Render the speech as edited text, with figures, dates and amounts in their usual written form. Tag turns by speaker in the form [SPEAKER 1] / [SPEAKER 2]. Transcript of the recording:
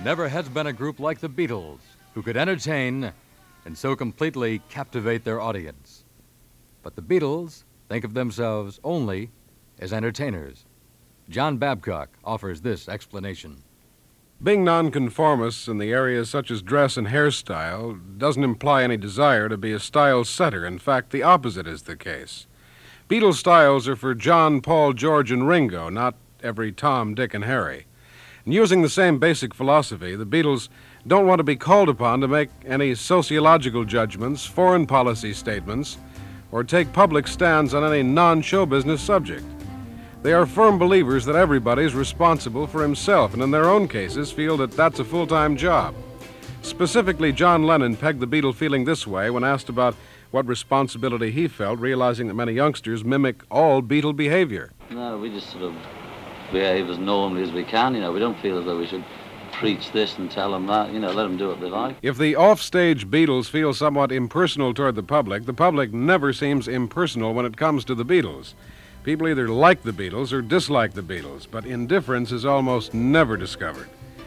[SPEAKER 1] never has been a group like the Beatles who could entertain and so completely captivate their audience. But the Beatles think of themselves only as entertainers. John Babcock offers this explanation.
[SPEAKER 2] Being nonconformists in the areas such as dress and hairstyle doesn't imply any desire to be a style setter. In fact, the opposite is the case. Beatles styles are for John, Paul, George, and Ringo, not every Tom, Dick, and Harry. And using the same basic philosophy, the Beatles don't want to be called upon to make any sociological judgments, foreign policy statements, or take public stands on any non-show business subject. They are firm believers that everybody's responsible for himself, and in their own cases feel that that's a full-time job. Specifically, John Lennon pegged the Beatle feeling this way when asked about what responsibility he felt, realizing that many youngsters mimic all Beatle behavior.
[SPEAKER 3] No, we just sort of behave as normally as we can. We don't feel as though we should preach this and tell them that. Let them do what they like.
[SPEAKER 2] If the off-stage Beatles feel somewhat impersonal toward the public never seems impersonal when it comes to the Beatles. People either like the Beatles or dislike the Beatles, but indifference is almost never discovered.